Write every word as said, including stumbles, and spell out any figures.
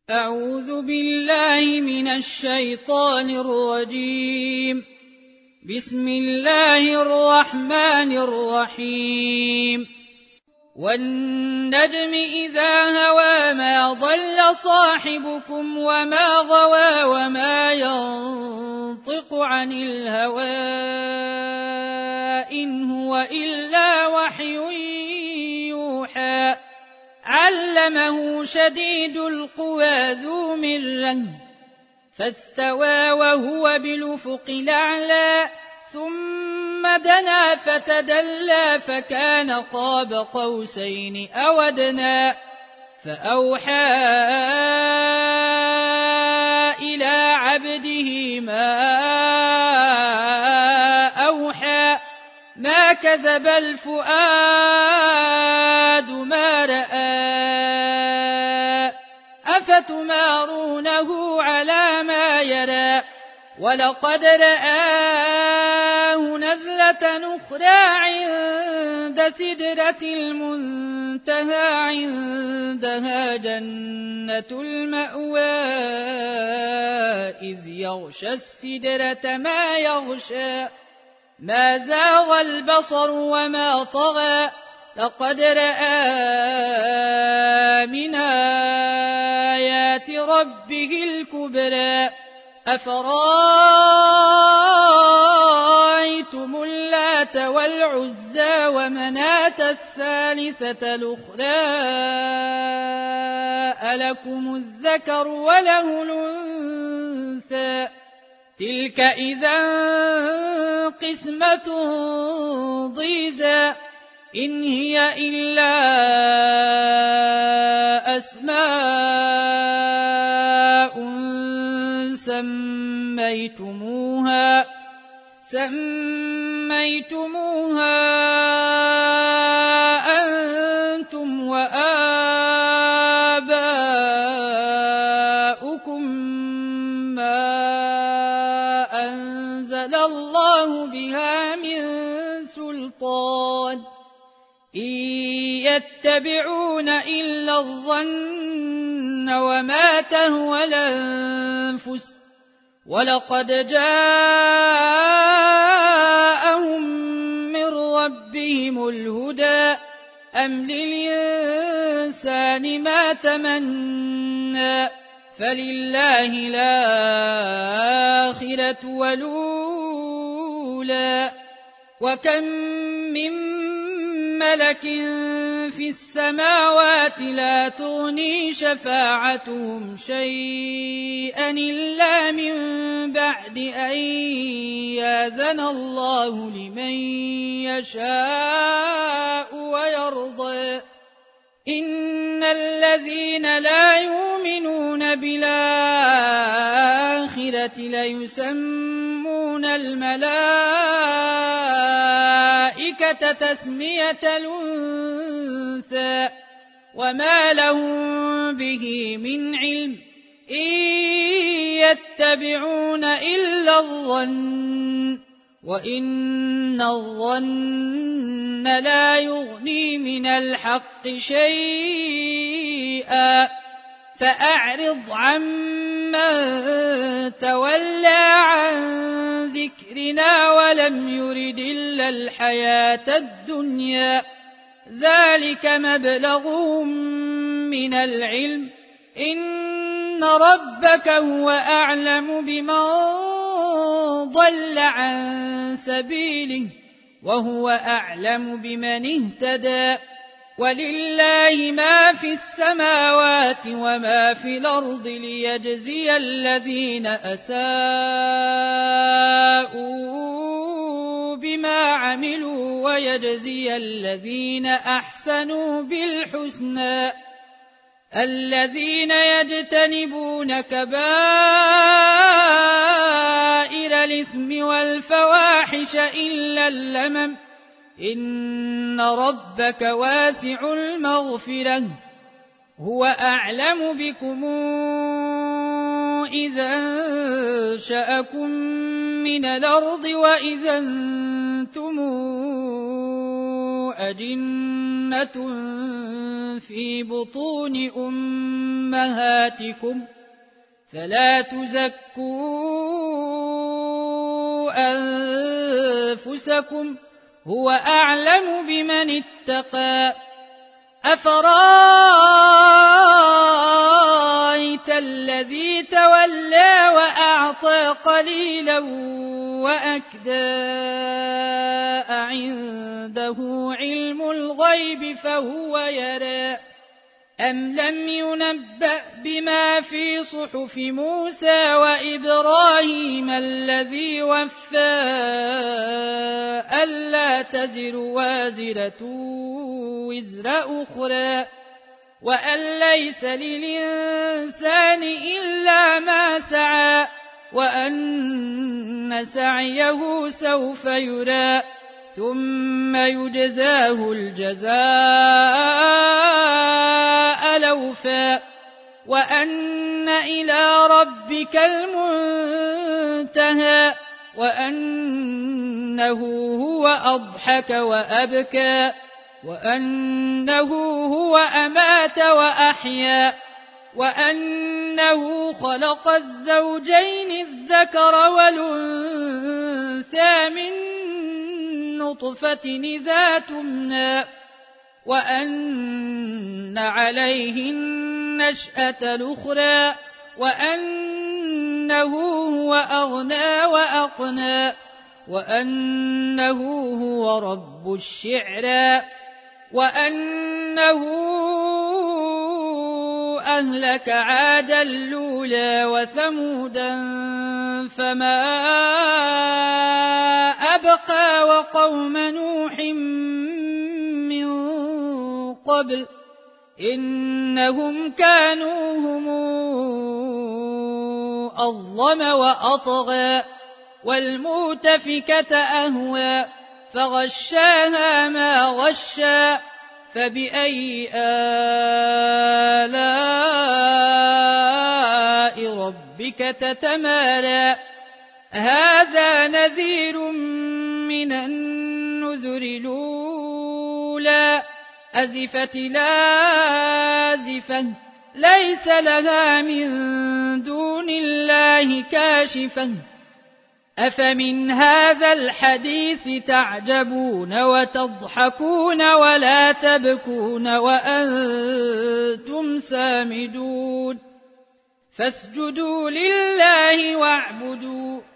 أعوذ بالله من الشيطان الرجيم. بسم الله الرحمن الرحيم. والنجم إذا هوى ما ضل صاحبكم وما غوى وما ينطق عن الهوى إن هو إلا وحي يوحى. علمه شديد القوى ذو مرة فاستوى وهو بالأفق الأعلى ثم دنا فتدلى فكان قاب قوسين أو أدنى فأوحى إلى عبده ما أوحى. ما كذب الفؤاد ما رأى أفتمارونه على ما يرى. ولقد رآه نزلة أخرى عند سدرة المنتهى عندها جنة المأوى إذ يغشى السدرة ما يغشى. ما زاغ البصر وما طغى. لقد رأى من آيات ربه الكبرى. أفرأيتم اللات والعزى ومناة الثالثة الأخرى ألكم الذكر وله الأنثى تلك إذا قسمة ضيزى. إن هي إلا أسماء سميتموها سميتموها أنتم وآباؤكم ما أنزل الله بها من سلطان إن يتبعون إلا الظن وما تهوى الأنفس ولقد جاءهم من ربهم الهدى. أم للإنسان ما تمنى فلله الآخرة والأولى. وكم من ملك في السماوات لا تغني شفاعتهم شيئا إلا من بعد أن يأذن الله لمن يشاء ويرضى. إن الذين لا يؤمنون بالآخرة ليسمون الملائكة تسمية الأنثى وما لهم به من علم إن يتبعون إلا الظن وإن الظن لا يغني من الحق شيئا. فأعرض عمن تولى عن ذكرنا ولم يرد إلا الحياة الدنيا ذلك مبلغهم من العلم. إن ربك هو أعلم بمن ضل عن سبيله وهو أعلم بمن اهتدى. ولله ما في السماوات وما في الأرض ليجزي الذين أساءوا بما عملوا ويجزي الذين أحسنوا بالحسنى. الذين يجتنبون كبائر الإثم والفواحش إلا اللمم إن ربك واسع المغفرة هو أعلم بكم إذا أنشأكم من الأرض وإذا أنتم أجنة في بطون أمهاتكم فلا تزكوا أنفسكم هو أعلم بمن اتقى أفرأيت الذي تولى وأعطى قليلا وأكدى عنده علم الغيب فهو يرى أم لم ينبأ بما في صحف موسى وإبراهيم الذي وفى ألا تزر وازرة وزر أخرى وأن ليس للإنسان إلا ما سعى وأن سعيه سوف يرى ثم يجزاه الجزاء الأوفى وأن إلى ربك المنتهى وأنه هو أضحك وأبكى وأنه هو أمات وأحيا وأنه خلق الزوجين الذكر والأنثى من نطفة إذا تمنى وأن عليه النشأة الأخرى وأنه هو أغنى وأقنى وأنه هو رب الشعرى وأنه أهلك عادا الأولى وثمودا فما أبقى وقوم نوح من قبل إنهم كانوا هم أظلم وأطغى والمؤتفكة أهوى فغشاها ما غشى فبأي آلاء ربك تتمارى هذا نذير من النذر الأولى أزفت لازفة ليس لها من دون الله كاشفة أفمن هذا الحديث تعجبون وتضحكون ولا تبكون وأنتم سامدون فاسجدوا لله واعبدوا